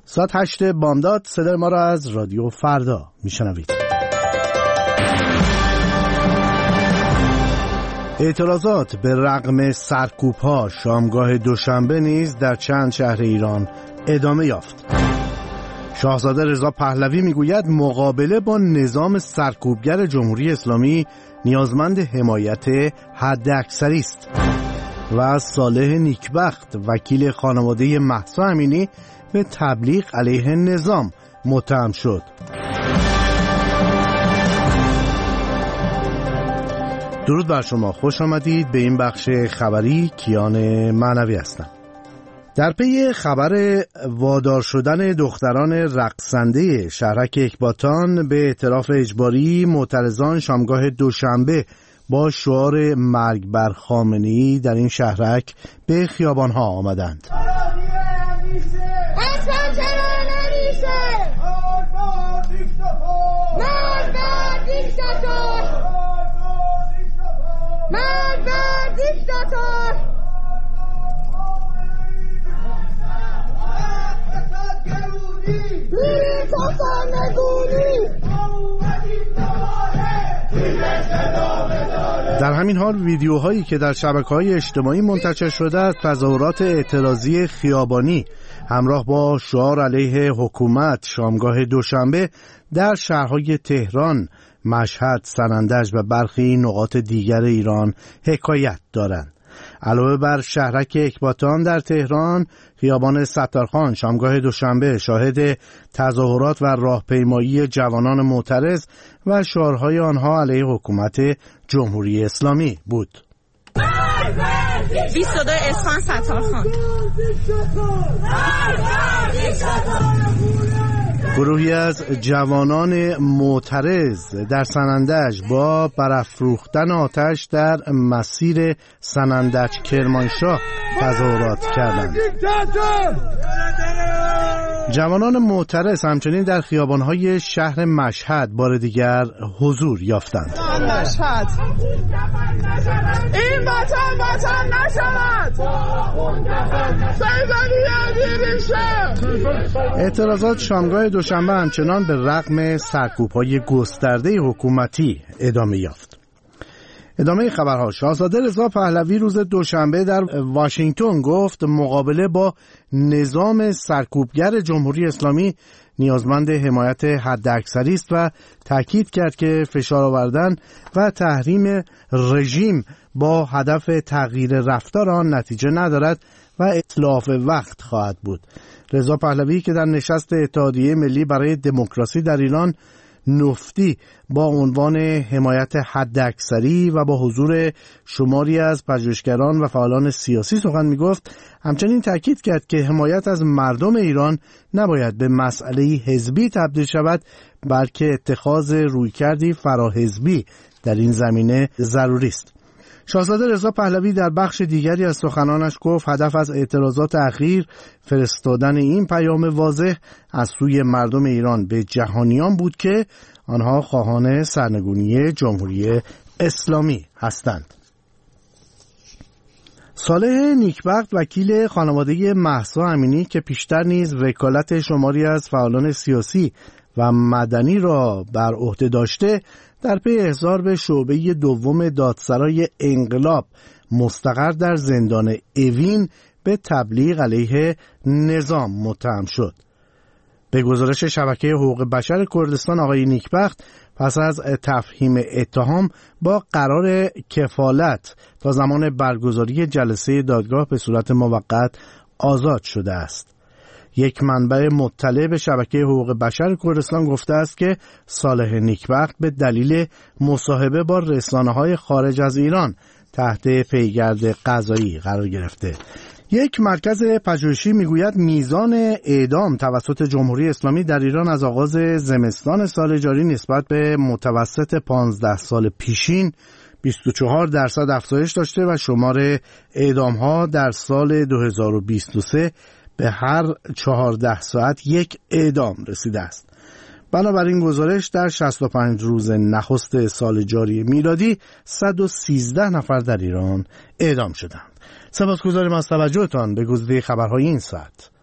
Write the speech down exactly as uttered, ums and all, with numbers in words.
ساعت هشت بامداد صدای ما را از رادیو فردا میشنوید. اعتراضات به رغم سرکوب‌ها شامگاه دوشنبه نیز در چند شهر ایران ادامه یافت. شاهزاده رضا پهلوی میگوید مقابله با نظام سرکوبگر جمهوری اسلامی نیازمند حمایت حداکثری است. و صالح نیکبخت وکیل خانواده مهسا امینی به تبلیغ علیه نظام متهم شد. درود بر شما، خوش آمدید به این بخش خبری. کیان معنوی هستم. در پی خبر وادار شدن دختران رقصنده شهرک اکباتان به اعتراف اجباری، معترضان شامگاه دوشنبه با شعار مرگ بر خامنه‌ای در این شهرک به خیابان‌ها آمدند. در همین حال ویدیوهایی که در شبکه‌های اجتماعی منتشر شده از تظاهرات اعتراضی خیابانی همراه با شعار علیه حکومت شامگاه دوشنبه در شهرهای تهران، مشهد، سنندج و برخی نقاط دیگر ایران حکایت دارند. علاوه بر شهرک اکباتان در تهران، خیابان ستارخان شامگاه دوشنبه شاهد تظاهرات و راهپیمایی جوانان معترض و شعارهای آنها علیه حکومت جمهوری اسلامی بود. بیست و دو اسفند ستارخان. گروهی از جوانان معترض در سنندج با برافروختن آتش در مسیر سنندج کرمانشاه تظاهرات کردند. جوانان معترض همچنین در خیابان‌های شهر مشهد بار دیگر حضور یافتند. مشهد این وطن وطن نشود. اعتراضات شامگاه دوشنبه همچنان به رغم سرکوب‌های گسترده حکومتی ادامه یافت. ادامه خبرها. شاهزاده رضا پهلوی روز دوشنبه در واشنگتن گفت مقابله با نظام سرکوبگر جمهوری اسلامی نیازمند حمایت حداکثری است و تاکید کرد که فشار آوردن و تحریم رژیم با هدف تغییر رفتار آن نتیجه ندارد و اتلاف وقت خواهد بود. رضا پهلوی که در نشست اتحادیه ملی برای دموکراسی در ایران نفتی با عنوان حمایت حداکثری و با حضور شماری از پژوهشگران و فعالان سیاسی سخن می‌گفت، همچنین تاکید کرد که حمایت از مردم ایران نباید به مسئله حزبی تبدیل شود، بلکه اتخاذ رویکردی فراحزبی در این زمینه ضروری است. شاهزاده رضا پهلوی در بخش دیگری از سخنانش گفت هدف از اعتراضات اخیر فرستادن این پیام واضح از سوی مردم ایران به جهانیان بود که آنها خواهان سرنگونی جمهوری اسلامی هستند. صالح نیکبخت وکیل خانواده مهسا امینی که پیشتر نیز وکالت شماری از فعالان سیاسی و مدنی را بر عهده داشته، در پی احضار به شعبه دوم دادسرای انقلاب مستقر در زندان اوین به تبلیغ علیه نظام متهم شد. به گزارش شبکه حقوق بشر کردستان، آقای نیکبخت پس از تفهیم اتهام با قرار کفالت تا زمان برگزاری جلسه دادگاه به صورت موقت آزاد شده است. یک منبع مطلع به شبکه حقوق بشر کردستان گفته است که صالح نیکبخت به دلیل مصاحبه با رسانه‌های خارج از ایران تحت پیگرد قضایی قرار گرفته. یک مرکز پژوهشی میگوید میزان اعدام توسط جمهوری اسلامی در ایران از آغاز زمستان سال جاری نسبت به متوسط پانزده سال پیشین بیست و چهار درصد افزایش داشته و شمار اعدام‌ها در سال دو هزار و بیست و سه به هر چهارده ساعت یک اعدام رسیده است. بنابراین گزارش در شصت و پنج روز نخست سال جاری میلادی صد و سیزده نفر در ایران اعدام شدند. سپاسگزاریم از توجهتان به گزیده خبرهای این ساعت.